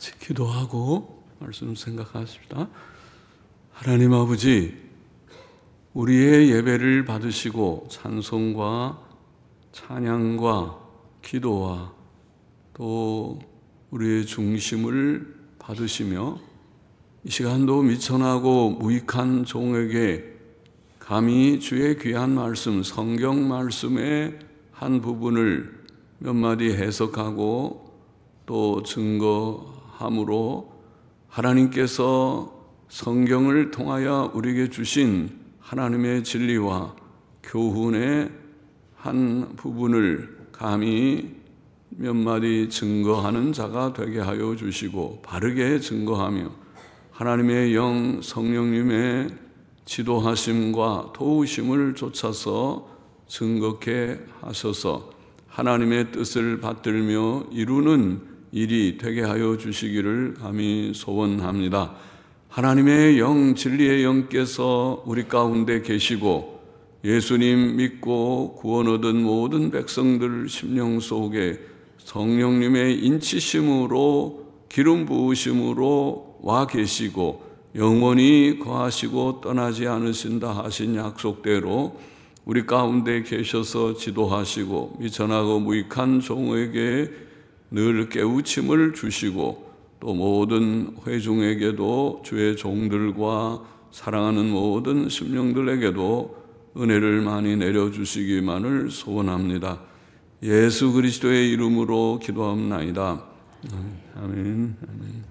같이 기도하고 말씀 생각하십시다. 하나님 아버지, 우리의 예배를 받으시고 찬송과 찬양과 기도와 또 우리의 중심을 받으시며 이 시간도 미천하고 무익한 종에게 감히 주의 귀한 말씀, 성경 말씀의 한 부분을 몇 마디 해석하고 또 증거함으로 하나님께서 성경을 통하여 우리에게 주신 하나님의 진리와 교훈의 한 부분을 감히 몇 마디 증거하는 자가 되게 하여 주시고 바르게 증거하며 하나님의 영 성령님의 지도하심과 도우심을 쫓아서 증거케 하셔서 하나님의 뜻을 받들며 이루는 일이 되게 하여 주시기를 감히 소원합니다. 하나님의 영, 진리의 영께서 우리 가운데 계시고 예수님 믿고 구원 얻은 모든 백성들 심령 속에 성령님의 인치심으로 기름 부으심으로 와 계시고 영원히 거하시고 떠나지 않으신다 하신 약속대로 우리 가운데 계셔서 지도하시고 미천하고 무익한 종에게 늘 깨우침을 주시고 또 모든 회중에게도 주의 종들과 사랑하는 모든 심령들에게도 은혜를 많이 내려주시기만을 소원합니다. 예수 그리스도의 이름으로 기도합나이다. 아멘. 아멘.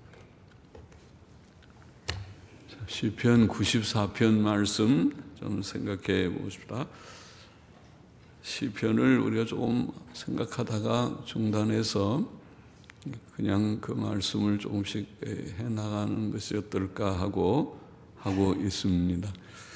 시편 94편 말씀 좀 생각해 보십시다. 시편을 우리가 조금 생각하다가 중단해서 그냥 그 말씀을 조금씩 해나가는 것이 어떨까 하고 있습니다.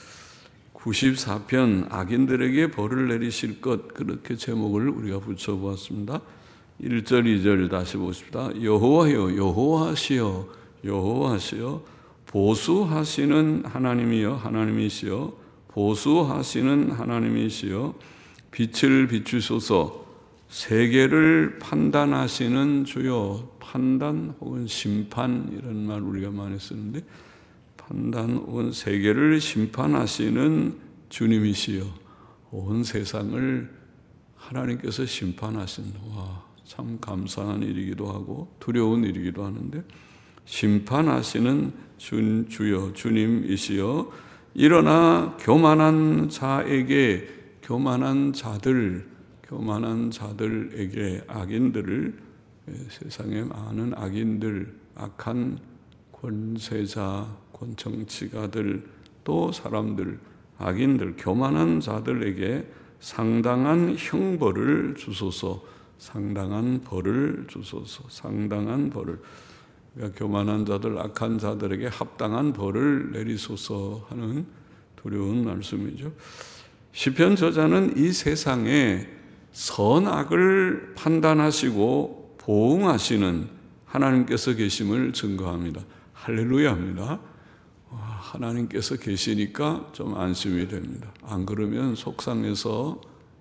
94편 악인들에게 벌을 내리실 것, 그렇게 제목을 우리가 붙여보았습니다. 1절 2절 다시 보십시다. 여호와여 여호와시여 여호와시여 보수하시는 하나님이여 하나님이시여 보수하시는 하나님이시여 빛을 비추소서 세계를 판단하시는 주여. 판단 혹은 심판 이런 말 우리가 많이 쓰는데 판단 혹은 세계를 심판하시는 주님이시여. 온 세상을 하나님께서 심판하신다. 와, 참 감사한 일이기도 하고 두려운 일이기도 하는데 심판하시는 주여 주님이시여. 일어나 교만한 자에게 교만한 자들에게 악인들을 세상에 많은 악인들 악한 권세자 권정치가들 또 사람들 악인들 교만한 자들에게 상당한 형벌을 주소서. 상당한 벌을 주소서. 상당한 벌을 그러니까 교만한 자들 악한 자들에게 합당한 벌을 내리소서 하는 두려운 말씀이죠. 시편 저자는 이 세상에 선악을 판단하시고 보응하시는 하나님께서 계심을 증거합니다. 할렐루야입니다. 하나님께서 계시니까 좀 안심이 됩니다. 안 그러면 속상해서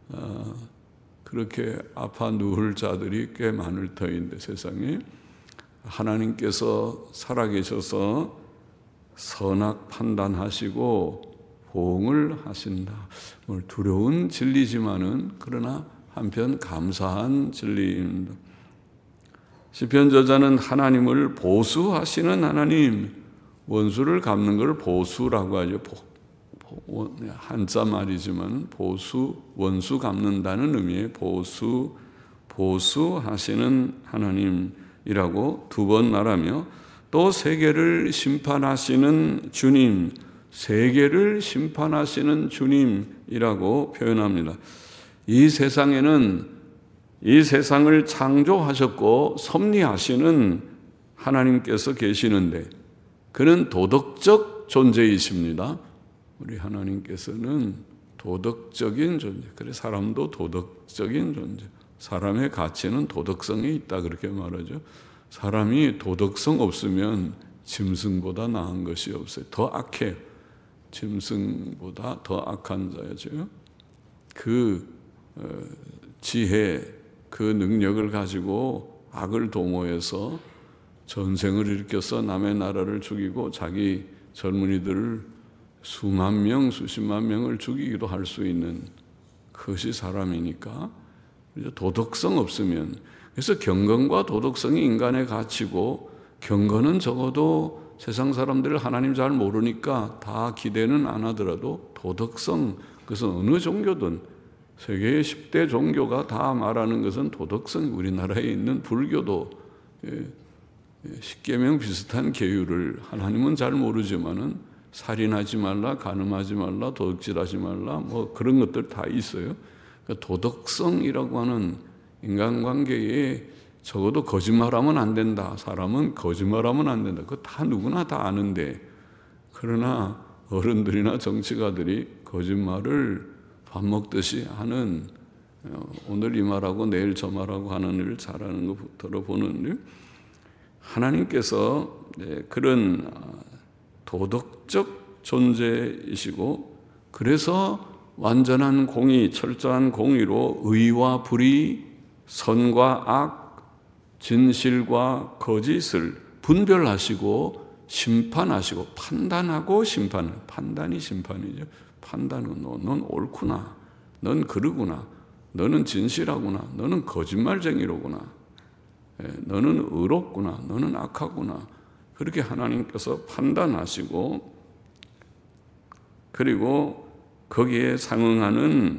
그렇게 아파 누울 자들이 꽤 많을 터인데 세상에 하나님께서 살아계셔서 선악 판단하시고 보응을 하신다. 두려운 진리지만은 그러나 한편 감사한 진리입니다. 시편 저자는 하나님을 보수하시는 하나님, 원수를 갚는 걸 보수라고 하죠. 한자 말이지만 보수, 원수 갚는다는 의미의 보수하시는 하나님이라고 두 번 말하며 또 세계를 심판하시는 주님, 세계를 심판하시는 주님이라고 표현합니다. 이 세상에는 이 세상을 창조하셨고 섭리하시는 하나님께서 계시는데 그는 도덕적 존재이십니다. 우리 하나님께서는 도덕적인 존재. 그래 사람도 도덕적인 존재. 사람의 가치는 도덕성이 있다 그렇게 말하죠. 사람이 도덕성 없으면 짐승보다 나은 것이 없어요. 더 악해요. 짐승보다 더 악한 자야죠. 그 지혜, 그 능력을 가지고 악을 도모해서 전쟁을 일으켜서 남의 나라를 죽이고 자기 젊은이들을 수만 명, 수십만 명을 죽이기도 할 수 있는 그것이 사람이니까 도덕성 없으면, 그래서 경건과 도덕성이 인간의 가치고, 경건은 적어도 세상 사람들을 하나님 잘 모르니까 다 기대는 안 하더라도 도덕성, 그것은 어느 종교든 세계의 10대 종교가 다 말하는 것은 도덕성. 우리나라에 있는 불교도 십계명 비슷한 계율을, 하나님은 잘 모르지만은 살인하지 말라, 간음하지 말라, 도둑질하지 말라, 뭐 그런 것들 다 있어요. 그러니까 도덕성이라고 하는 인간관계에 적어도 거짓말하면 안 된다. 사람은 거짓말하면 안 된다. 그거 다 누구나 다 아는데, 그러나 어른들이나 정치가들이 거짓말을 밥 먹듯이 하는, 오늘 이 말하고 내일 저 말하고 하는 일을 잘하는 것부터 보는, 하나님께서 그런 도덕적 존재이시고, 그래서 완전한 공의, 철저한 공의로 의와 불의, 선과 악, 진실과 거짓을 분별하시고 심판하시고, 판단하고 심판, 판단이 심판이죠. 판단은 넌 옳구나, 넌 그러구나, 너는 진실하구나, 너는 거짓말쟁이로구나, 너는 의롭구나, 너는 악하구나, 그렇게 하나님께서 판단하시고, 그리고 거기에 상응하는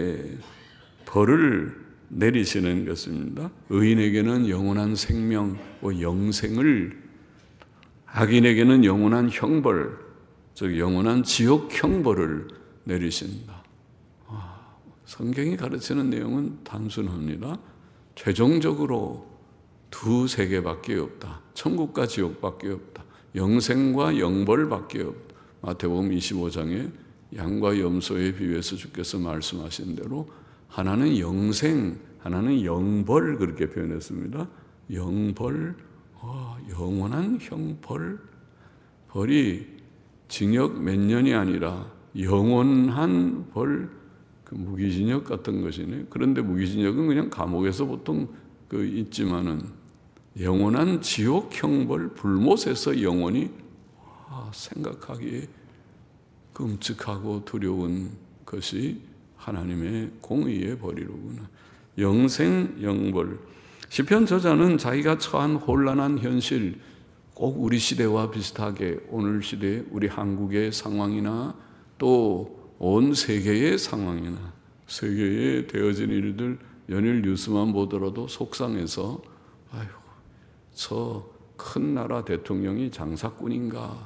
벌을 내리시는 것입니다. 의인에게는 영원한 생명, 영생을, 악인에게는 영원한 형벌, 즉 영원한 지옥 형벌을 내리신다. 성경이 가르치는 내용은 단순합니다. 최종적으로 두 세계밖에 없다. 천국과 지옥밖에 없다. 영생과 영벌밖에 없다. 마태복음 25장에 양과 염소에 비유해서 주께서 말씀하신 대로 하나는 영생, 하나는 영벌, 그렇게 표현했습니다. 영벌, 영원한 형벌. 벌이 징역 몇 년이 아니라 영원한 벌, 그 무기징역 같은 것이네. 그런데 무기징역은 그냥 감옥에서 보통 있지만은 영원한 지옥 형벌, 불못에서 영원히, 생각하기에 끔찍하고 두려운 것이 하나님의 공의의 벌이로구나. 영생, 영벌. 시편 저자는 자기가 처한 혼란한 현실, 꼭 우리 시대와 비슷하게 오늘 시대 우리 한국의 상황이나 또 온 세계의 상황이나 세계에 되어진 일들, 연일 뉴스만 보더라도 속상해서, 아이고, 저 큰 나라 대통령이 장사꾼인가,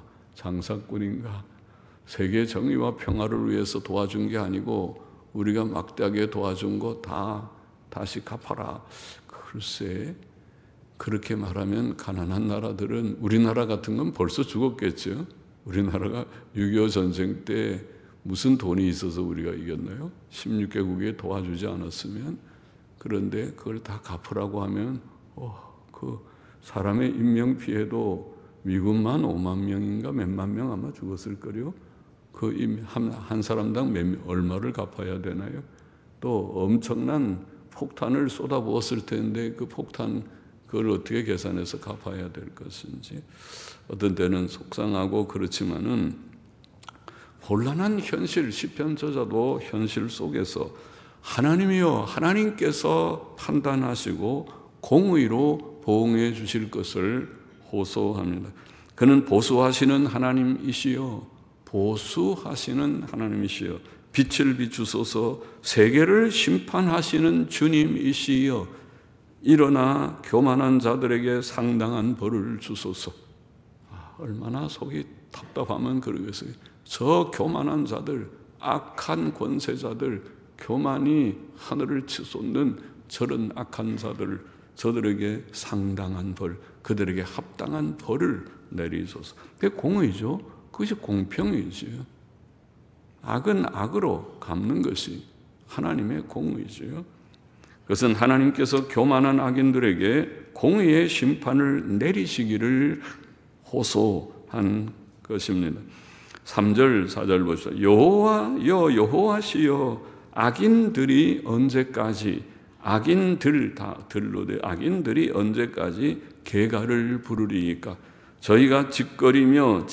세계 정의와 평화를 위해서 도와준 게 아니고 우리가 막대하게 도와준 거 다 다시 갚아라. 글쎄, 그렇게 말하면 가난한 나라들은, 우리나라 같은 건 벌써 죽었겠죠. 우리나라가 6.25 전쟁 때 무슨 돈이 있어서 우리가 이겼나요? 16개국에 도와주지 않았으면. 그런데 그걸 다 갚으라고 하면 그 사람의 인명 피해도 미군만 5만 명인가 몇만 명 아마 죽었을 거요. 한 사람당 얼마를 갚아야 되나요? 또 엄청난 폭탄을 쏟아부었을 텐데 그 폭탄, 그걸 어떻게 계산해서 갚아야 될 것인지. 어떤 때는 속상하고 그렇지만은 곤란한 현실, 시편 저자도 현실 속에서 하나님이여, 하나님께서 판단하시고 공의로 보응해 주실 것을 호소합니다. 그는 보수하시는 하나님이시여, 보수하시는 하나님이시여, 빛을 비추소서, 세계를 심판하시는 주님이시여, 일어나 교만한 자들에게 상당한 벌을 주소서. 얼마나 속이 답답하면 그러겠어요. 저 교만한 자들, 악한 권세자들, 교만이 하늘을 치솟는 저런 악한 자들, 저들에게 상당한 벌, 그들에게 합당한 벌을 내리소서. 그게 공의죠. 그것이 공평이지요. 악은 악으로 갚는 것이 하나님의 공의지요. 그것은 하나님께서 교만한 악인들에게 공의의 심판을 내리시기를 호소한 것입니다. 3절, 4절 보시죠. 여호와시여, 악인들이 언제까지, 악인들 다 들로 돼. 악인들이 언제까지 개가를 부르리이까. 저희가 짓거리며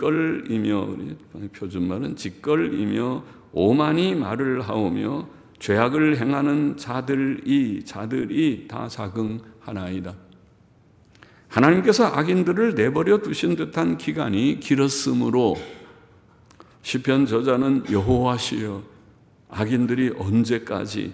표준말은 짓거리며 오만이 말을 하오며 죄악을 행하는 자들이 다 자긍하나이다. 하나님께서 악인들을 내버려 두신 듯한 기간이 길었으므로 시편 저자는 여호와시여 악인들이 언제까지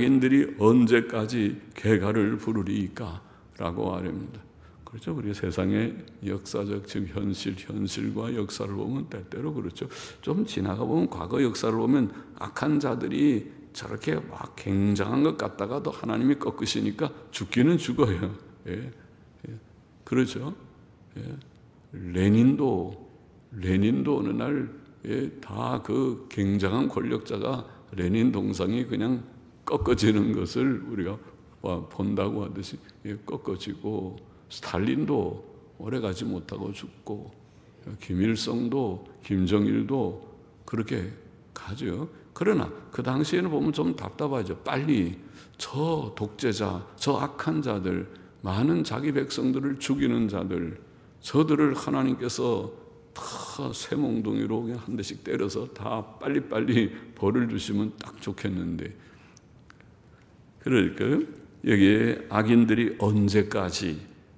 개가를 부르리이까 라고 말합니다. 그렇죠. 우리 세상의 역사적 즉 현실과 역사를 보면 때때로 그렇죠. 좀 지나가 보면 과거 역사를 보면 악한 자들이 저렇게 막 굉장한 것 같다가도 하나님이 꺾으시니까 죽기는 죽어요. 예. 그렇죠. 예. 레닌도 어느 날 다 그 굉장한 권력자가 레닌 동상이 그냥 꺾어지는 것을 우리가 본다고 하듯이 꺾어지고, 스탈린도 오래가지 못하고 죽고, 김일성도 김정일도 그렇게 가죠. 그러나 그 당시에는 보면 좀 답답하죠. 빨리 저 독재자, 저 악한 자들, 많은 자기 백성들을 죽이는 자들, 저들을 하나님께서 다 쇠몽둥이로 그냥 한 대씩 때려서 다 빨리빨리 벌을 주시면 딱 좋겠는데, 그러니까 여기에 악인들이 언제까지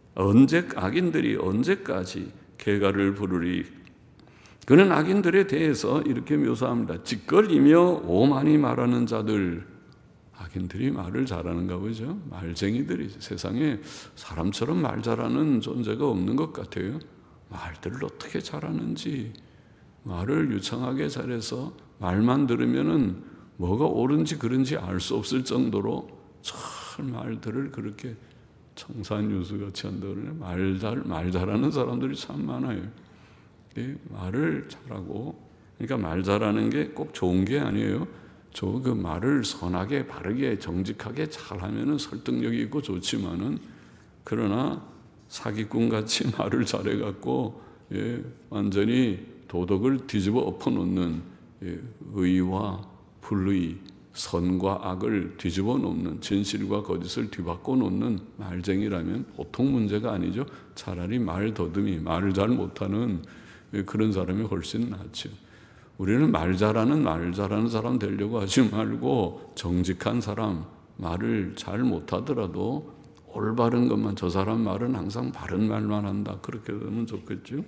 개가를 부르리. 그는 악인들에 대해서 이렇게 묘사합니다. 짓거리며 오만이 말하는 자들. 악인들이 말을 잘하는가 보죠. 말쟁이들이. 세상에 사람처럼 말 잘하는 존재가 없는 것 같아요. 말들을 어떻게 잘하는지, 말을 유창하게 잘해서 말만 들으면은 뭐가 옳은지 그른지 알 수 없을 정도로 참 말들을 그렇게 청산유수같이 한다는 말 잘하는 사람들이 참 많아요. 말을 잘하고, 그러니까 말 잘하는 게 꼭 좋은 게 아니에요. 그 말을 선하게, 바르게, 정직하게 잘하면은 설득력이 있고 좋지만은, 그러나 사기꾼같이 말을 잘해갖고 완전히 도덕을 뒤집어 엎어놓는, 의와 불의, 선과 악을 뒤집어 놓는, 진실과 거짓을 뒤바꿔 놓는 말쟁이라면 보통 문제가 아니죠. 차라리 말 더듬이, 말을 잘 못하는 그런 사람이 훨씬 낫죠. 우리는 말 잘하는 사람 되려고 하지 말고, 정직한 사람, 말을 잘 못하더라도 올바른 것만, 저 사람 말은 항상 바른 말만 한다, 그렇게 되면 좋겠죠.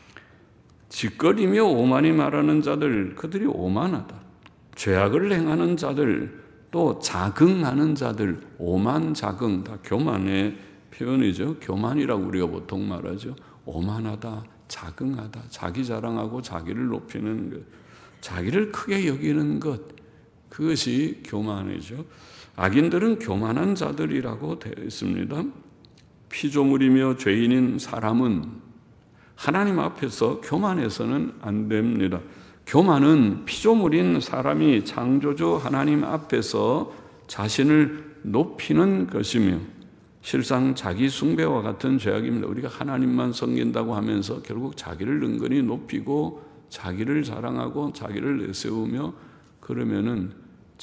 짓거리며 오만이 말하는 자들, 그들이 오만하다. 죄악을 행하는 자들, 또 자긍하는 자들, 오만, 자긍, 다 교만의 표현이죠. 교만이라고 우리가 보통 말하죠. 오만하다, 자긍하다, 자기 자랑하고 자기를 높이는 것, 자기를 크게 여기는 것, 그것이 교만이죠. 악인들은 교만한 자들이라고 되어 있습니다. 피조물이며 죄인인 사람은 하나님 앞에서 교만해서는 안 됩니다. 교만은 피조물인 사람이 창조주 하나님 앞에서 자신을 높이는 것이며 실상 자기 숭배와 같은 죄악입니다. 우리가 하나님만 섬긴다고 하면서 결국 자기를 은근히 높이고 자기를 자랑하고 자기를 내세우며, 그러면은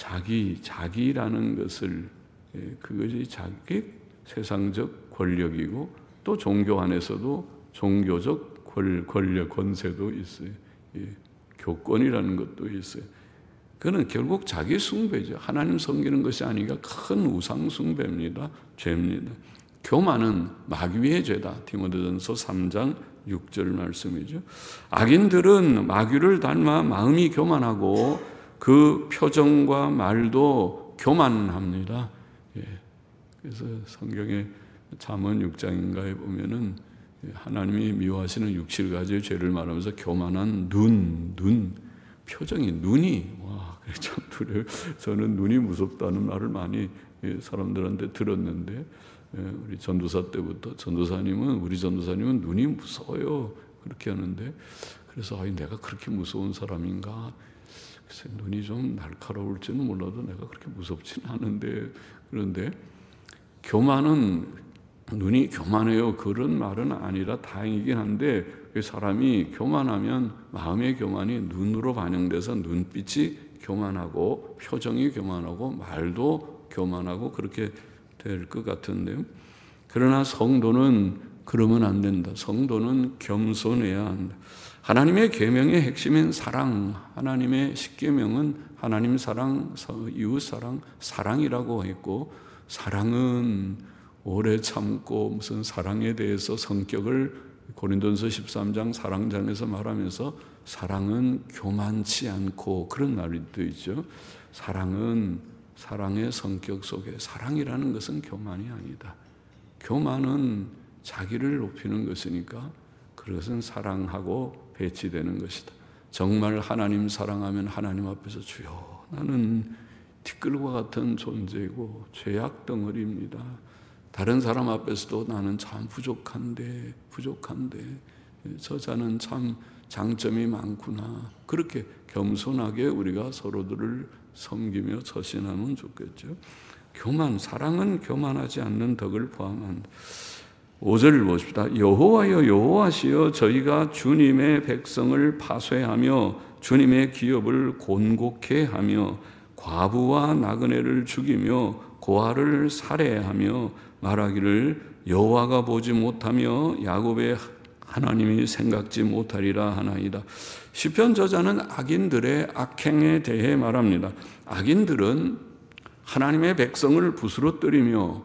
자기라는 것을, 그것이 자기 세상적 권력이고, 또 종교 안에서도 종교적 권력, 권세도 있어요. 교권이라는 것도 있어요. 그는 결국 자기 숭배죠. 하나님 섬기는 것이 아니라 큰 우상 숭배입니다. 죄입니다. 교만은 마귀의 죄다. 디모데전서 3장 6절 말씀이죠. 악인들은 마귀를 닮아 마음이 교만하고 그 표정과 말도 교만합니다. 그래서 성경의 잠언 6장인가에 보면은 하나님이 미워하시는 67가지의 죄를 말하면서 교만한 눈, 표정이, 눈이, 참 두려워요. 저는 눈이 무섭다는 말을 많이 사람들한테 들었는데, 우리 전도사 때부터 우리 전도사님은 눈이 무서워요, 그렇게 하는데, 그래서 내가 그렇게 무서운 사람인가? 글쎄, 눈이 좀 날카로울지는 몰라도 내가 그렇게 무섭지는 않은데, 그런데 교만은 눈이 교만해요, 그런 말은 아니라 다행이긴 한데, 사람이 교만하면 마음의 교만이 눈으로 반영돼서 눈빛이 교만하고 표정이 교만하고 말도 교만하고 그렇게 될 것 같은데요. 그러나 성도는 그러면 안 된다. 성도는 겸손해야 한다. 하나님의 계명의 핵심인 사랑, 하나님의 십계명은 하나님 사랑, 이웃 사랑, 사랑이라고 했고, 사랑은 오래 참고 무슨 사랑에 대해서 성격을 고린도전서 13장 사랑장에서 말하면서 사랑은 교만치 않고 그런 말도 있죠. 사랑은 사랑의 성격 속에, 사랑이라는 것은 교만이 아니다. 교만은 자기를 높이는 것이니까 그것은 사랑하고 배치되는 것이다. 정말 하나님 사랑하면 하나님 앞에서 주여 나는 티끌과 같은 존재이고 죄악 덩어리입니다. 다른 사람 앞에서도 나는 참 부족한데 저자는 참 장점이 많구나. 그렇게 겸손하게 우리가 서로들을 섬기며 처신하면 좋겠죠. 사랑은 교만하지 않는 덕을 포함한다. 5절을 보십시다. 여호와여 여호와시여 저희가 주님의 백성을 파쇄하며 주님의 기업을 곤곡해 하며 과부와 나그네를 죽이며 고아를 살해하며 말하기를 여호와가 보지 못하며 야곱의 하나님이 생각지 못하리라 하나이다. 시편 저자는 악인들의 악행에 대해 말합니다. 악인들은 하나님의 백성을 부스러뜨리며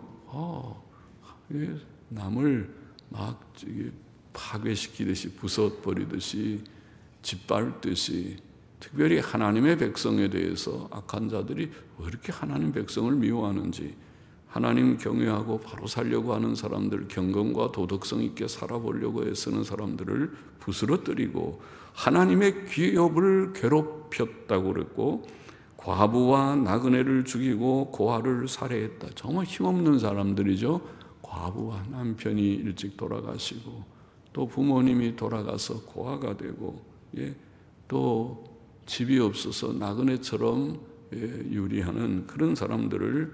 남을 막 파괴시키듯이 부숴버리듯이 짓밟듯이, 특별히 하나님의 백성에 대해서 악한 자들이 왜 이렇게 하나님 백성을 미워하는지, 하나님 경외하고 바로 살려고 하는 사람들, 경건과 도덕성 있게 살아보려고 애쓰는 사람들을 부스러뜨리고 하나님의 기업을 괴롭혔다고 그랬고, 과부와 나그네를 죽이고 고아를 살해했다. 정말 힘없는 사람들이죠. 과부와 남편이 일찍 돌아가시고 또 부모님이 돌아가서 고아가 되고, 또 집이 없어서 나그네처럼 유리하는 그런 사람들을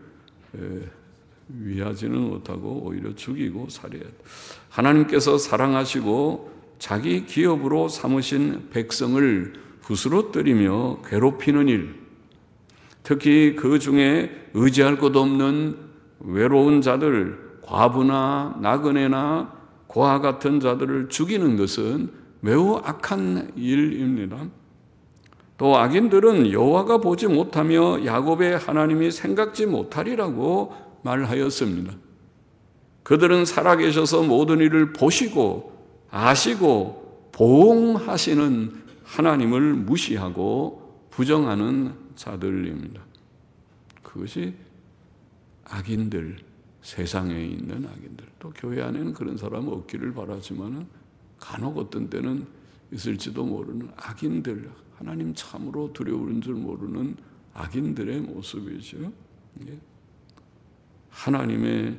위하지는 못하고 오히려 죽이고 살해했다. 하나님께서 사랑하시고 자기 기업으로 삼으신 백성을 부스러뜨리며 괴롭히는 일, 특히 그 중에 의지할 것 없는 외로운 자들, 과부나 나그네나 고아 같은 자들을 죽이는 것은 매우 악한 일입니다. 또 악인들은 여호와가 보지 못하며 야곱의 하나님이 생각지 못하리라고 말하였습니다. 그들은 살아계셔서 모든 일을 보시고 아시고 보응하시는 하나님을 무시하고 부정하는 자들입니다. 그것이 악인들, 세상에 있는 악인들. 또 교회 안에는 그런 사람 없기를 바라지만 간혹 어떤 때는 있을지도 모르는 악인들, 하나님 참으로 두려운 줄 모르는 악인들의 모습이죠. 하나님의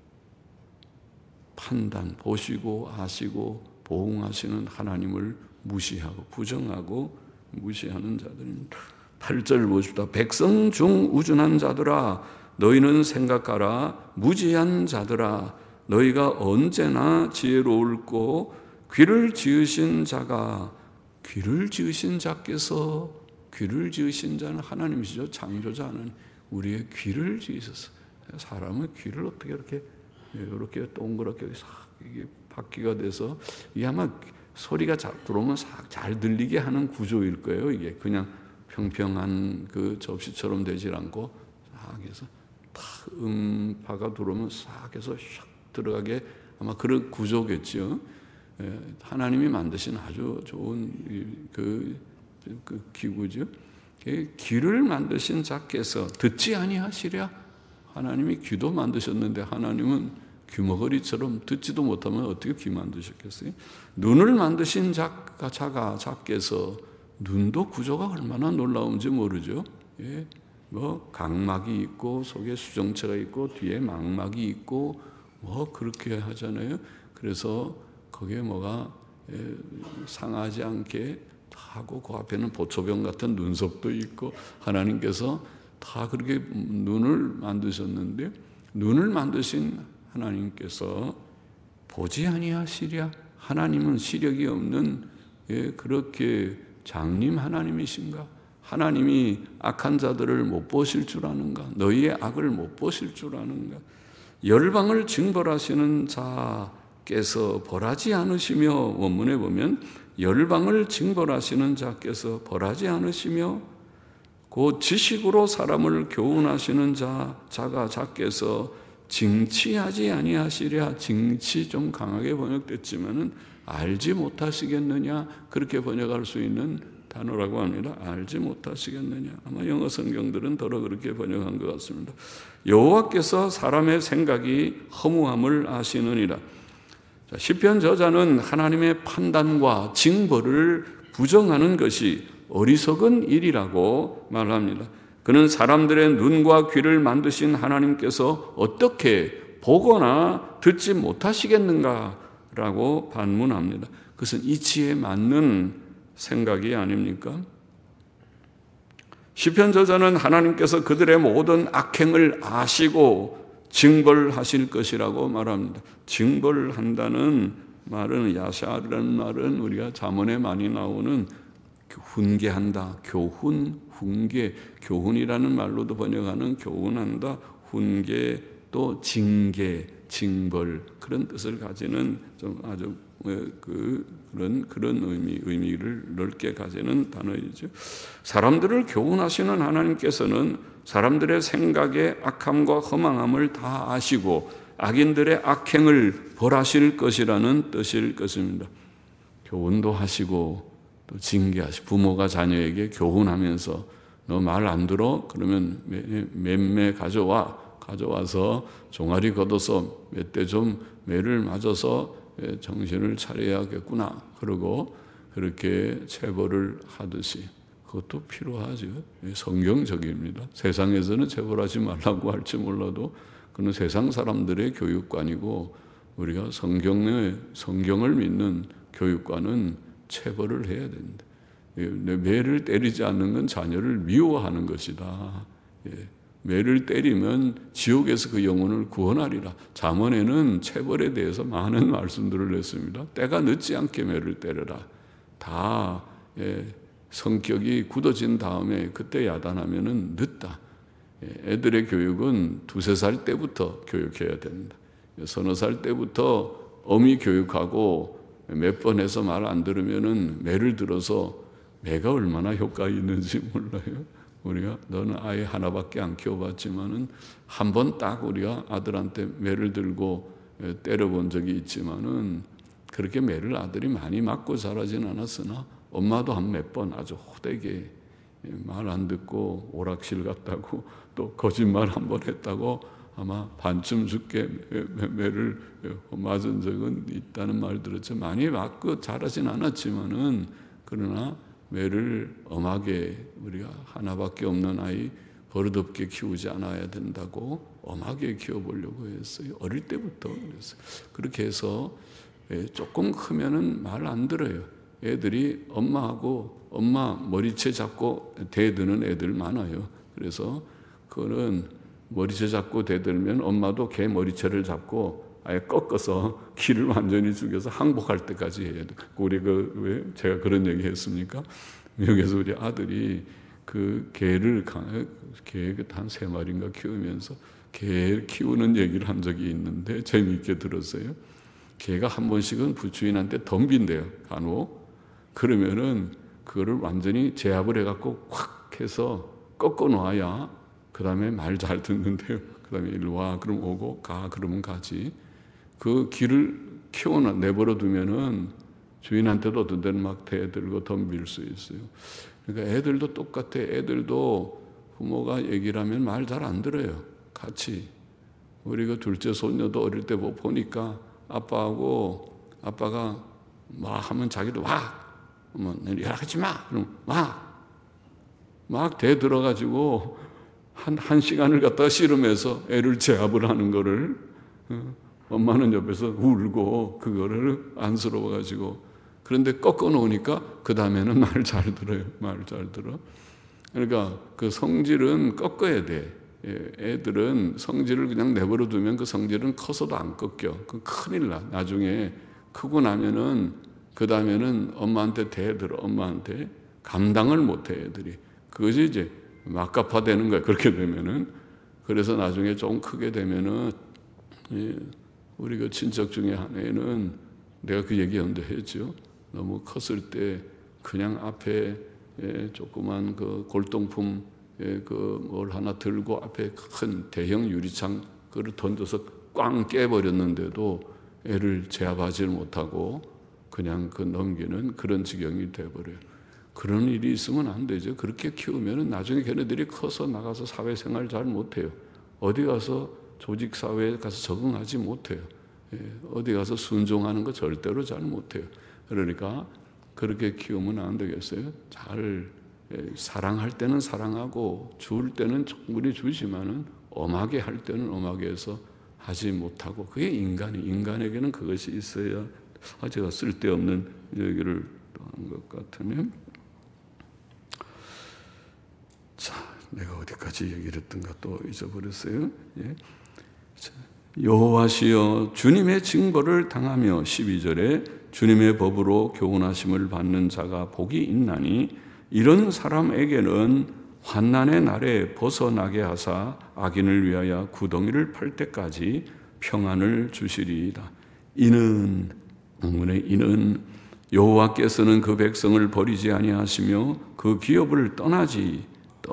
판단, 보시고 아시고 보응하시는 하나님을 무시하고 부정하고 무시하는 자들입니다. 8절 보십시다. 백성 중 우준한 자들아 너희는 생각하라. 무지한 자들아 너희가 언제나 지혜로울꼬. 귀를 지으신 자께서, 귀를 지으신 자는 하나님이시죠. 창조자 하나님. 우리의 귀를 지으셨어. 사람은 귀를 어떻게 이렇게 동그랗게 이게 바퀴가 돼서, 이게 아마 소리가 들어오면 잘 들리게 하는 구조일 거예요. 이게 그냥 평평한 그 접시처럼 되질 않고 싹 해서 탁 음파가 들어오면 싹 해서 샥 들어가게, 아마 그런 구조겠죠. 하나님이 만드신 아주 좋은 그 기구죠. 귀를 만드신 자께서 듣지 아니하시랴. 하나님이 귀도 만드셨는데 하나님은 귀머거리처럼 듣지도 못하면 어떻게 귀 만드셨겠어요? 눈을 만드신 자께서, 눈도 구조가 얼마나 놀라운지 모르죠. 각막이 있고 속에 수정체가 있고 뒤에 망막이 있고 그렇게 하잖아요. 그래서 거기에 뭐가 상하지 않게 하고 그 앞에는 보초병 같은 눈썹도 있고, 하나님께서 다 그렇게 눈을 만드셨는데, 눈을 만드신 하나님께서 보지 아니하시랴. 하나님은 시력이 없는 그렇게 장님 하나님이신가? 하나님이 악한 자들을 못 보실 줄 아는가? 너희의 악을 못 보실 줄 아는가? 열방을 징벌하시는 자께서 벌하지 않으시며, 원문에 보면 열방을 징벌하시는 자께서 벌하지 않으시며 곧 지식으로 사람을 교훈하시는 자께서 징치하지 아니하시랴. 징치 좀 강하게 번역됐지만은 알지 못하시겠느냐, 그렇게 번역할 수 있는 단어라고 합니다. 알지 못하시겠느냐. 아마 영어 성경들은 더러 그렇게 번역한 것 같습니다. 여호와께서 사람의 생각이 허무함을 아시느니라. 시편 저자는 하나님의 판단과 징벌을 부정하는 것이 어리석은 일이라고 말합니다. 그는 사람들의 눈과 귀를 만드신 하나님께서 어떻게 보거나 듣지 못하시겠는가라고 반문합니다. 그것은 이치에 맞는 생각이 아닙니까? 시편 저자는 하나님께서 그들의 모든 악행을 아시고 징벌하실 것이라고 말합니다. 징벌한다는 말은, 야샤라는 말은 우리가 잠언에 많이 나오는 훈계한다, 교훈, 훈계, 교훈이라는 말로도 번역하는 교훈한다, 훈계, 또 징계, 징벌, 그런 뜻을 가지는 좀 아주 그런 의미를 넓게 가지는 단어이죠. 사람들을 교훈하시는 하나님께서는 사람들의 생각의 악함과 허망함을 다 아시고 악인들의 악행을 벌하실 것이라는 뜻일 것입니다. 교훈도 하시고 또 징계하시고, 부모가 자녀에게 교훈하면서 너 말 안 들어? 그러면 매 가져와서 종아리 걷어서 몇 대 좀 매를 맞아서 정신을 차려야겠구나. 그러고 그렇게 체벌을 하듯이, 그것도 필요하죠. 성경적입니다. 세상에서는 체벌하지 말라고 할지 몰라도 그는 세상 사람들의 교육관이고, 우리가 성경을 믿는 교육관은 체벌을 해야 된다. 매를 때리지 않는 건 자녀를 미워하는 것이다. 매를 때리면 지옥에서 그 영혼을 구원하리라. 잠언에는 체벌에 대해서 많은 말씀들을 했습니다. 때가 늦지 않게 매를 때려라. 다 성격이 굳어진 다음에 그때 야단하면은 늦다. 애들의 교육은 2-3살 때부터 교육해야 된다. 서너 살 때부터 어미 교육하고 몇 번 해서 말 안 들으면은 매를 들어서, 매가 얼마나 효과 있는지 몰라요. 우리가 너는 아이 하나밖에 안 키워봤지만은 한 번 딱 우리가 아들한테 매를 들고 때려본 적이 있지만은 그렇게 매를 아들이 많이 맞고 자라진 않았으나 엄마도 한 몇 번 아주 호되게 말 안 듣고 오락실 갔다고 또 거짓말 한 번 했다고 아마 반쯤 죽게 매를 맞은 적은 있다는 말 들었죠. 많이 맞고 자라진 않았지만은 그러나 매를 엄하게, 우리가 하나밖에 없는 아이 버릇없게 키우지 않아야 된다고 엄하게 키워보려고 했어요. 어릴 때부터 그랬어요. 그렇게 해서 조금 크면은 말 안 들어요. 애들이 엄마 머리채 잡고 대드는 애들 많아요. 그래서 그거는 머리채 잡고 대들면 엄마도 걔 머리채를 잡고 아예 꺾어서 귀를 완전히 죽여서 항복할 때까지 해야 돼. 우리 왜 제가 그런 얘기 했습니까? 미국에서 우리 아들이 그 개를 한 3마리인가 키우면서 개 키우는 얘기를 한 적이 있는데 재미있게 들었어요. 개가 한 번씩은 부주인한테 덤빈대요, 간혹. 그러면은 그거를 완전히 제압을 해갖고 확 해서 꺾어 놔야 그 다음에 말 잘 듣는데요. 그 다음에 일로 와, 그럼 오고, 가, 그러면 가지. 그 길을 내버려 두면은 주인한테도 어떤 데는 막 대들고 덤빌 수 있어요. 그러니까 애들도 똑같아. 애들도 부모가 얘기를 하면 말 잘 안 들어요. 같이. 우리 그 둘째 손녀도 어릴 때 보니까 아빠가 막 하면 자기도 와! 연락하지 마! 그럼 막 대들어가지고 한 시간을 갖다가 씨름해서 애를 제압을 하는 거를 엄마는 옆에서 울고 그거를 안쓰러워가지고, 그런데 꺾어 놓으니까 그 다음에는 말 잘 들어요. 말 잘 들어. 그러니까 그 성질은 꺾어야 돼. 애들은 성질을 그냥 내버려 두면 그 성질은 커서도 안 꺾여. 그 큰일 나. 나중에 크고 나면은 그 다음에는 엄마한테 대들어. 엄마한테 감당을 못해 애들이. 그것이 이제 막가파되는 거예요. 그렇게 되면은. 그래서 나중에 좀 크게 되면은 우리 그 친척 중에 하나에는 내가 그 얘기 언제 했죠. 너무 컸을 때 그냥 앞에 조그만 그 골동품 그 뭘 하나 들고 앞에 큰 대형 유리창 그를 던져서 꽝 깨버렸는데도 애를 제압하지 못하고 그냥 그 넘기는 그런 지경이 돼버려요. 그런 일이 있으면 안 되죠. 그렇게 키우면 나중에 걔네들이 커서 나가서 사회생활 잘 못해요. 어디 가서 조직사회에 가서 적응하지 못해요. 어디 가서 순종하는 거 절대로 잘 못해요. 그러니까 그렇게 키우면 안 되겠어요. 잘 사랑할 때는 사랑하고 줄 때는 충분히 주지만은 엄하게 할 때는 엄하게 해서 하지 못하고 그게 인간에게는 그것이 있어야 제가 쓸데없는 얘기를 한 것 같으면 자 내가 어디까지 얘기를 했던가 또 잊어버렸어요. 예. 여호와시여 주님의 징벌을 당하며 12절에 주님의 법으로 교훈하심을 받는 자가 복이 있나니 이런 사람에게는 환난의 날에 벗어나게 하사 악인을 위하여 구덩이를 팔 때까지 평안을 주시리이다. 이는 여호와께서는 그 백성을 버리지 아니하시며 그 기업을 떠나지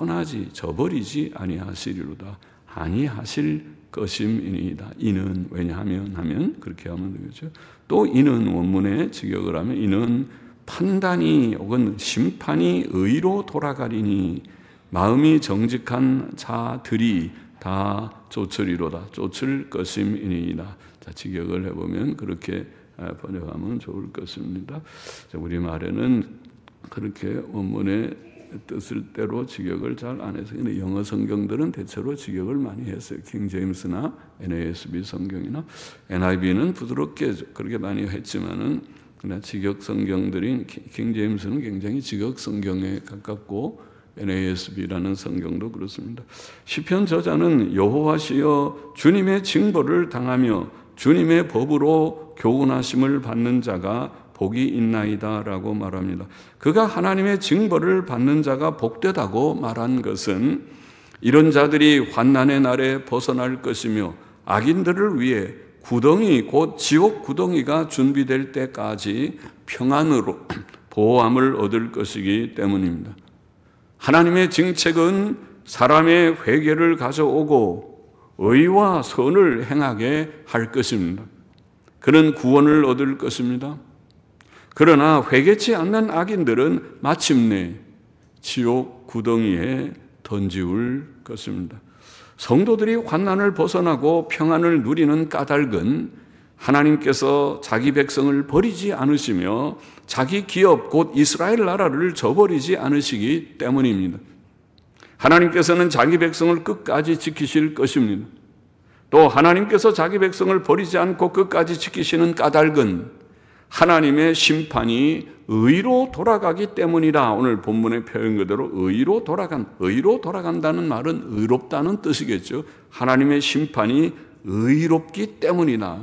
저버리지 아니하시리로다. 아니하실 것임이니이다. 이는 왜냐하면 그렇게 하면 되겠죠. 또 이는 원문에 직역을 하면 이는 판단이 혹은 심판이 의로 돌아가리니 마음이 정직한 자들이 다 쫓으리로다. 쫓을 것임이니이다. 자, 직역을 해보면 그렇게 번역하면 좋을 것입니다. 우리말에는 그렇게 원문의 뜻을 대로 직역을 잘 안 해서 영어 성경들은 대체로 직역을 많이 했어요. 킹 제임스나 NASB 성경이나 NIV는 부드럽게 그렇게 많이 했지만은 그러나 직역 성경들인 킹 제임스는 굉장히 직역 성경에 가깝고 NASB라는 성경도 그렇습니다. 시편 저자는 여호와시여 주님의 징벌을 당하며 주님의 법으로 교훈하심을 받는 자가 복이 있나이다라고 말합니다. 그가 하나님의 징벌을 받는 자가 복되다고 말한 것은 이런 자들이 환난의 날에 벗어날 것이며 악인들을 위해 구덩이 곧 지옥 구덩이가 준비될 때까지 평안으로 보호함을 얻을 것이기 때문입니다. 하나님의 정책은 사람의 회개를 가져오고 의와 선을 행하게 할 것입니다. 그는 구원을 얻을 것입니다. 그러나 회개치 않는 악인들은 마침내 지옥 구덩이에 던지울 것입니다. 성도들이 환난을 벗어나고 평안을 누리는 까닭은 하나님께서 자기 백성을 버리지 않으시며 자기 기업 곧 이스라엘 나라를 저버리지 않으시기 때문입니다. 하나님께서는 자기 백성을 끝까지 지키실 것입니다. 또 하나님께서 자기 백성을 버리지 않고 끝까지 지키시는 까닭은 하나님의 심판이 의로 돌아가기 때문이라. 오늘 본문의 표현 그대로 의로 돌아간다는 말은 의롭다는 뜻이겠죠. 하나님의 심판이 의롭기 때문이다.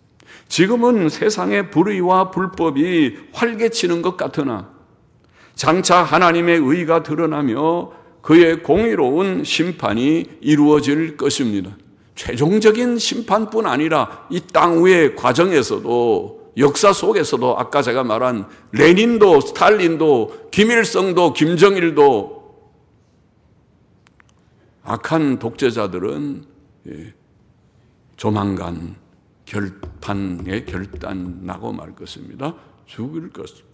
지금은 세상의 불의와 불법이 활개치는 것 같으나 장차 하나님의 의가 드러나며 그의 공의로운 심판이 이루어질 것입니다. 최종적인 심판뿐 아니라 이 땅 위의 과정에서도 역사 속에서도 아까 제가 말한 레닌도 스탈린도 김일성도 김정일도 악한 독재자들은 조만간 결단 나고 말 것입니다. 죽을 것입니다.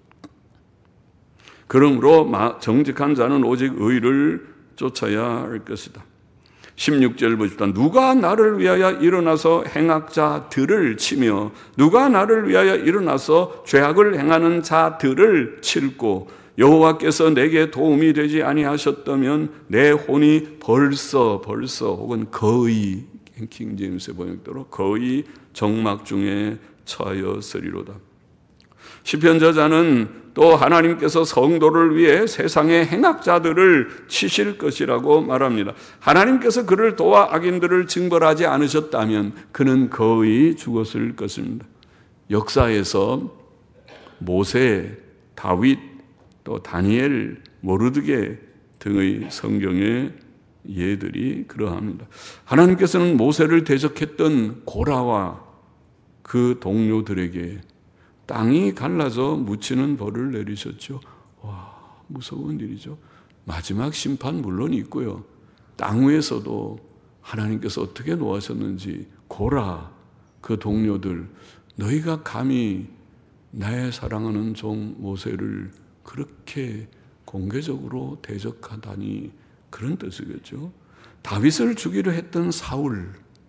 그러므로 정직한 자는 오직 의를 쫓아야 할 것이다. 16절 보십시다. 누가 나를 위하여 일어나서 행악자들을 치며 누가 나를 위하여 일어나서 죄악을 행하는 자들을 칠고 여호와께서 내게 도움이 되지 아니하셨다면 내 혼이 벌써 혹은 거의 킹 제임스의 번역대로 거의 정막 중에 처하였으리로다. 시편 저자는 또 하나님께서 성도를 위해 세상의 행악자들을 치실 것이라고 말합니다. 하나님께서 그를 도와 악인들을 징벌하지 않으셨다면 그는 거의 죽었을 것입니다. 역사에서 모세, 다윗, 또 다니엘, 모르드게 등의 성경의 예들이 그러합니다. 하나님께서는 모세를 대적했던 고라와 그 동료들에게 땅이 갈라져 묻히는 벌을 내리셨죠. 와, 무서운 일이죠. 마지막 심판 물론 있고요. 땅 위에서도 하나님께서 어떻게 노하셨는지 고라 그 동료들, 너희가 감히 나의 사랑하는 종 모세를 그렇게 공개적으로 대적하다니, 그런 뜻이겠죠. 다윗을 죽이려 했던 사울,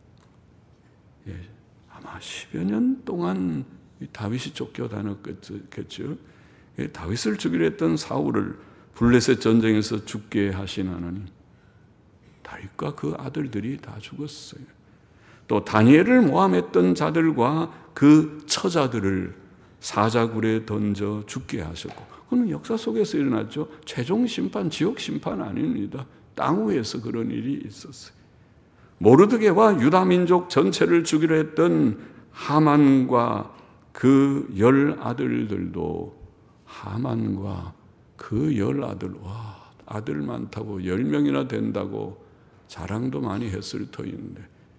아마 10여 년 동안 다윗이 쫓겨다녔겠죠. 다윗을 죽이려 했던 사울을 블레셋 전쟁에서 죽게 하신 하나님, 다윗과 그 아들들이 다 죽었어요. 또 다니엘을 모함했던 자들과 그 처자들을 사자굴에 던져 죽게 하셨고, 그건 역사 속에서 일어났죠. 최종 심판, 지옥 심판 아닙니다. 땅 위에서 그런 일이 있었어요. 모르드게와 유다 민족 전체를 죽이려 했던 하만과 그 10아들들도, 하만과 그 10아들, 와, 아들 많다고 10명이나 된다고 자랑도 많이 했을 터인데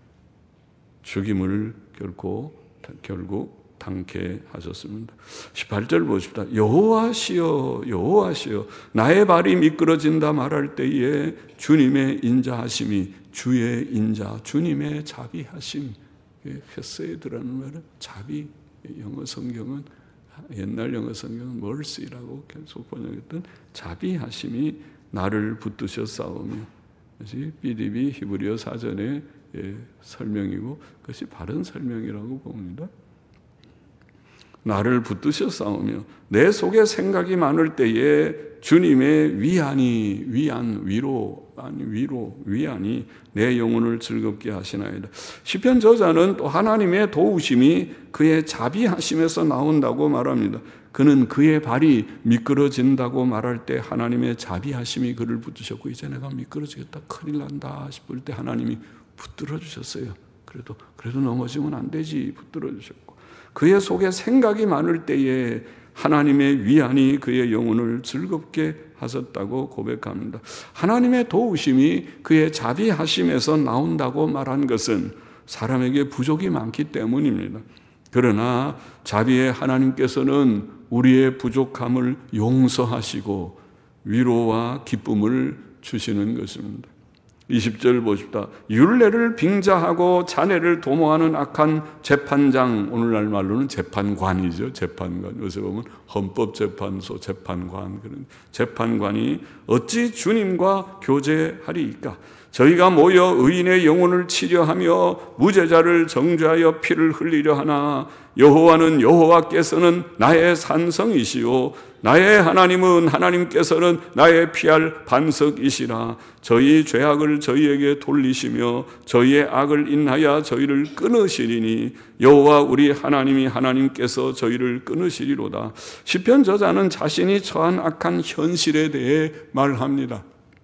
죽임을 결국 당케 하셨습니다. 18절 보십시다. 여호와시여 여호와시여 나의 발이 미끄러진다 말할 때에 주님의 인자하심이, 주의 인자, 주님의 자비하심, 헤세드라는 말은 자비, 영어 성경은, 옛날 영어 성경은 mercy라고 계속 번역했던 자비하심이 나를 붙드셨사오며, 그것이 BDB 히브리어 사전의 설명이고 그것이 바른 설명이라고 봅니다. 나를 붙드셨사오며 내 속에 생각이 많을 때에 주님의 위안이 내 영혼을 즐겁게 하시나이다. 시편 저자는 또 하나님의 도우심이 그의 자비하심에서 나온다고 말합니다. 그는 그의 발이 미끄러진다고 말할 때 하나님의 자비하심이 그를 붙드셨고, 이제 내가 미끄러지겠다, 큰일 난다 싶을 때 하나님이 붙들어 주셨어요. 그래도 넘어지면 안 되지, 붙들어 주셨고, 그의 속에 생각이 많을 때에 하나님의 위안이 그의 영혼을 즐겁게 하셨다고 고백합니다. 하나님의 도우심이 그의 자비하심에서 나온다고 말한 것은 사람에게 부족이 많기 때문입니다. 그러나 자비의 하나님께서는 우리의 부족함을 용서하시고 위로와 기쁨을 주시는 것입니다. 20절 보십시다. 율례를 빙자하고 잔해를 도모하는 악한 재판장, 오늘날 말로는 재판관이죠. 재판관. 요새 보면 헌법재판소 재판관, 그런 재판관이 어찌 주님과 교제하리이까? 저희가 모여 의인의 영혼을 치려하며 무죄자를 정죄하여 피를 흘리려 하나, 여호와는 여호와께서는 나의 산성이시요 나의 하나님은 하나님께서는 나의 피할 반석이시라. 저희 죄악을 저희에게 돌리시며 저희의 악을 인하여 저희를 끊으시리니 여호와 우리 하나님이 하나님께서 저희를 끊으시리로다. 시편 저자는 자신이 처한 악한 현실에 대해 말합니다.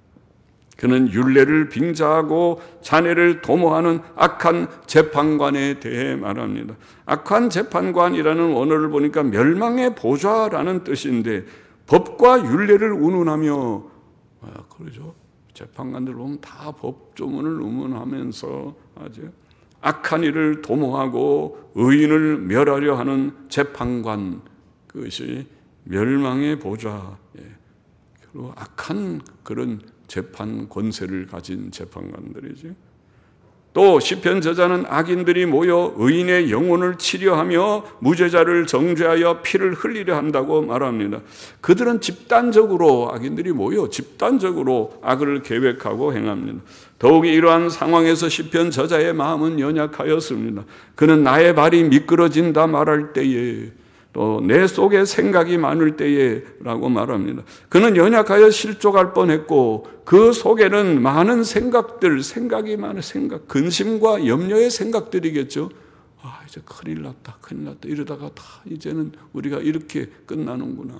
그는 율례를 빙자하고 잔해를 도모하는 악한 재판관에 대해 말합니다. 악한 재판관이라는 원어를 보니까 멸망의 보좌라는 뜻인데, 법과 율례를 운운하며, 그러죠. 재판관들 보면 다 법조문을 운운하면서 아주 악한 일을 도모하고 의인을 멸하려 하는 재판관, 그것이 멸망의 보좌, 그리고 악한 그런 재판 권세를 가진 재판관들이죠. 또 시편 저자는 악인들이 모여 의인의 영혼을 치려하며 무죄자를 정죄하여 피를 흘리려 한다고 말합니다. 그들은 집단적으로, 악인들이 모여 집단적으로 악을 계획하고 행합니다. 더욱이 이러한 상황에서 시편 저자의 마음은 연약하였습니다. 그는 나의 발이 미끄러진다 말할 때에, 또 내 속에 생각이 많을 때에 라고 말합니다. 그는 연약하여 실족할 뻔했고 그 속에는 많은 생각이 많은 생각, 근심과 염려의 생각들이겠죠. 이제 큰일 났다 이러다가 다 이제는 우리가 이렇게 끝나는구나.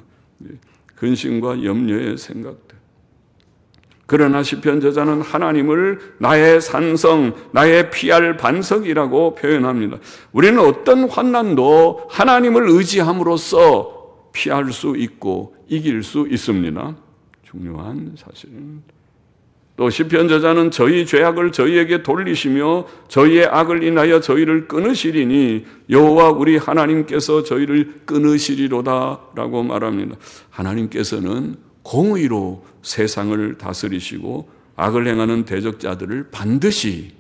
근심과 염려의 생각들. 그러나 시편 저자는 하나님을 나의 산성, 나의 피할 반석이라고 표현합니다. 우리는 어떤 환난도 하나님을 의지함으로써 피할 수 있고 이길 수 있습니다. 중요한 사실입니다. 또 시편 저자는 저희 죄악을 저희에게 돌리시며 저희의 악을 인하여 저희를 끊으시리니 여호와 우리 하나님께서 저희를 끊으시리로다라고 말합니다. 하나님께서는 공의로 세상을 다스리시고 악을 행하는 대적자들을 반드시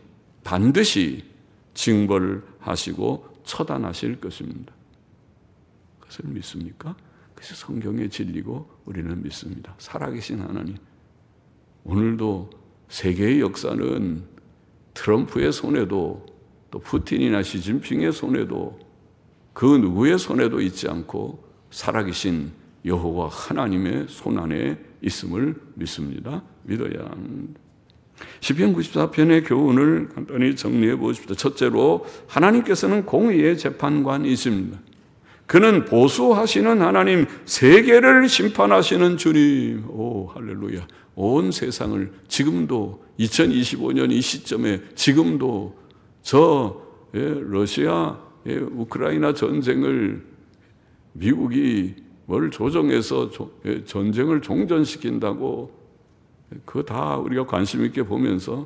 징벌하시고 처단하실 것입니다. 그것을 믿습니까? 그래서 성경의 진리고 우리는 믿습니다. 살아계신 하나님. 오늘도 세계의 역사는 트럼프의 손에도 또 푸틴이나 시진핑의 손에도 그 누구의 손에도 있지 않고 살아계신 여호와 하나님의 손 안에 있음을 믿습니다. 믿어야 합니다. 시편 94편의 교훈을 간단히 정리해 보십시오. 첫째로 하나님께서는 공의의 재판관이십니다. 그는 보수하시는 하나님, 세계를 심판하시는 주님. 오, 할렐루야. 온 세상을 지금도 2025년 이 시점에 지금도 러시아 우크라이나 전쟁을 미국이 뭘 조정해서 전쟁을 종전시킨다고 그거 다 우리가 관심 있게 보면서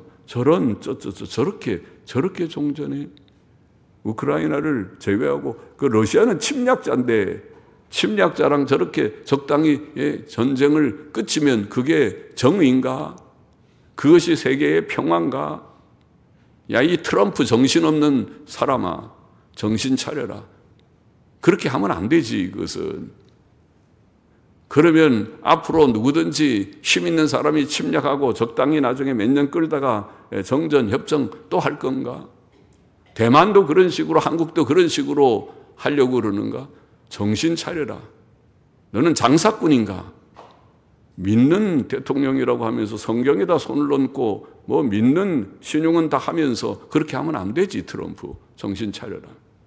저렇게 종전해. 우크라이나를 제외하고 그 러시아는 침략자인데 침략자랑 저렇게 적당히 전쟁을 끝이면 그게 정의인가? 그것이 세계의 평화인가? 야, 이 트럼프 정신없는 사람아, 정신 차려라. 그렇게 하면 안 되지, 그것은. 그러면 앞으로 누구든지 힘 있는 사람이 침략하고 적당히 나중에 몇 년 끌다가 정전, 협정 또 할 건가? 대만도 그런 식으로, 한국도 그런 식으로 하려고 그러는가? 정신 차려라. 너는 장사꾼인가? 믿는 대통령이라고 하면서 성경에다 손을 얹고 뭐 믿는 신용은 다 하면서 그렇게 하면 안 되지, 트럼프. 정신 차려라.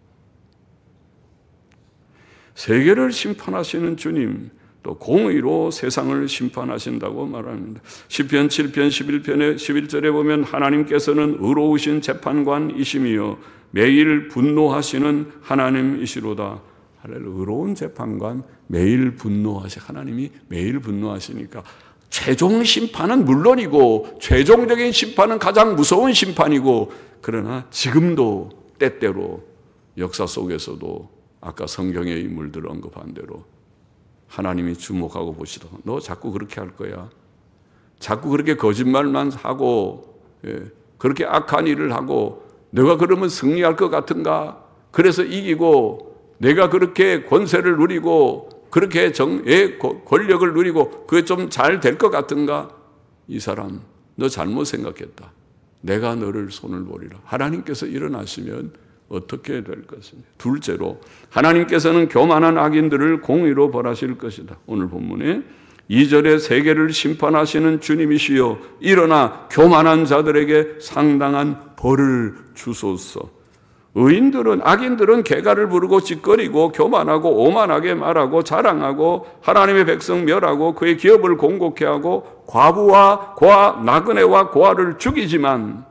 세계를 심판하시는 주님, 또 공의로 세상을 심판하신다고 말합니다. 시편 7편 11편의 11절에 보면 하나님께서는 의로우신 재판관이시며 매일 분노하시는 하나님이시로다. 할렐루야. 의로운 재판관, 매일 하나님이 매일 분노하시니까 최종 심판은 물론이고 최종적인 심판은 가장 무서운 심판이고, 그러나 지금도 때때로 역사 속에서도 아까 성경의 인물들 언급한 대로 하나님이 주목하고 보시다가 너 자꾸 그렇게 할 거야. 자꾸 그렇게 거짓말만 하고 그렇게 악한 일을 하고 내가 그러면 승리할 것 같은가? 그래서 이기고 내가 그렇게 권세를 누리고 그렇게 권력을 누리고 그게 좀 잘 될 것 같은가? 이 사람 너 잘못 생각했다. 내가 너를 손을 보리라. 하나님께서 일어나시면 어떻게 될 것입니다. 둘째로 하나님께서는 교만한 악인들을 공의로 벌하실 것이다. 오늘 본문에 2절에 세계를 심판하시는 주님이시여 일어나 교만한 자들에게 상당한 벌을 주소서. 악인들은 개가를 부르고 짓거리고 교만하고 오만하게 말하고 자랑하고 하나님의 백성 멸하고 그의 기업을 공고케 하고 과부와 나그네와 고아를 죽이지만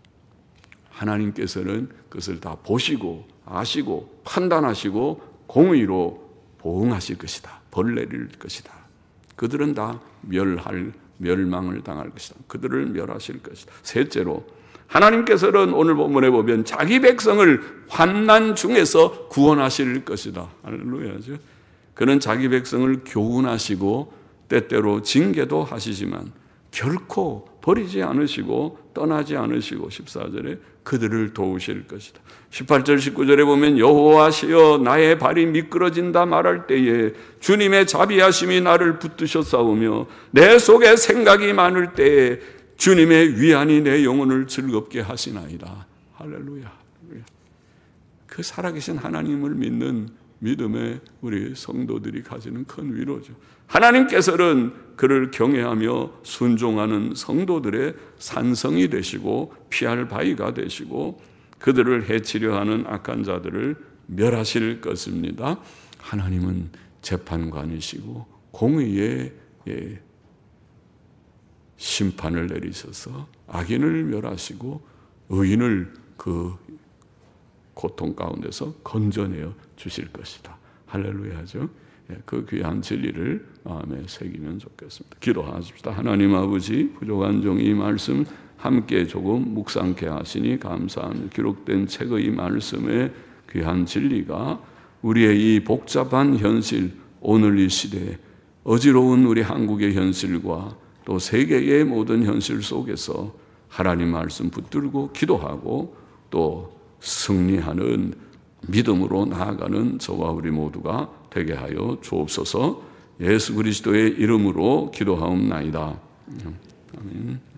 하나님께서는 그것을 다 보시고 아시고 판단하시고 공의로 보응하실 것이다. 벌 내릴 것이다. 그들은 다 멸망을 당할 것이다. 그들을 멸하실 것이다. 셋째로 하나님께서는 오늘 본문에 보면 자기 백성을 환난 중에서 구원하실 것이다. 할렐루야죠. 그는 자기 백성을 교훈하시고 때때로 징계도 하시지만 결코 버리지 않으시고 떠나지 않으시고 14절에 그들을 도우실 것이다. 18절 19절에 보면 여호와시여 나의 발이 미끄러진다 말할 때에 주님의 자비하심이 나를 붙드셨사오며 내 속에 생각이 많을 때에 주님의 위안이 내 영혼을 즐겁게 하시나이다. 할렐루야. 그 살아계신 하나님을 믿는 믿음의 우리 성도들이 가지는 큰 위로죠. 하나님께서는 그를 경외하며 순종하는 성도들의 산성이 되시고 피할 바위가 되시고 그들을 해치려 하는 악한 자들을 멸하실 것입니다. 하나님은 재판관이시고 공의의 심판을 내리셔서 악인을 멸하시고 의인을 그 고통 가운데서 건져내어 주실 것이다. 할렐루야죠. 그 귀한 진리를 마음에 새기면 좋겠습니다. 기도하십시다. 하나님 아버지, 부족한 종이 이 말씀 함께 조금 묵상케 하시니 감사합니다. 기록된 책의 이 말씀에 귀한 진리가 우리의 이 복잡한 현실, 오늘 이 시대에 어지러운 우리 한국의 현실과 또 세계의 모든 현실 속에서 하나님 말씀 붙들고 기도하고 또 승리하는 믿음으로 나아가는 저와 우리 모두가 되게 하여 주옵소서. 예수 그리스도의 이름으로 기도하옵나이다. 아멘.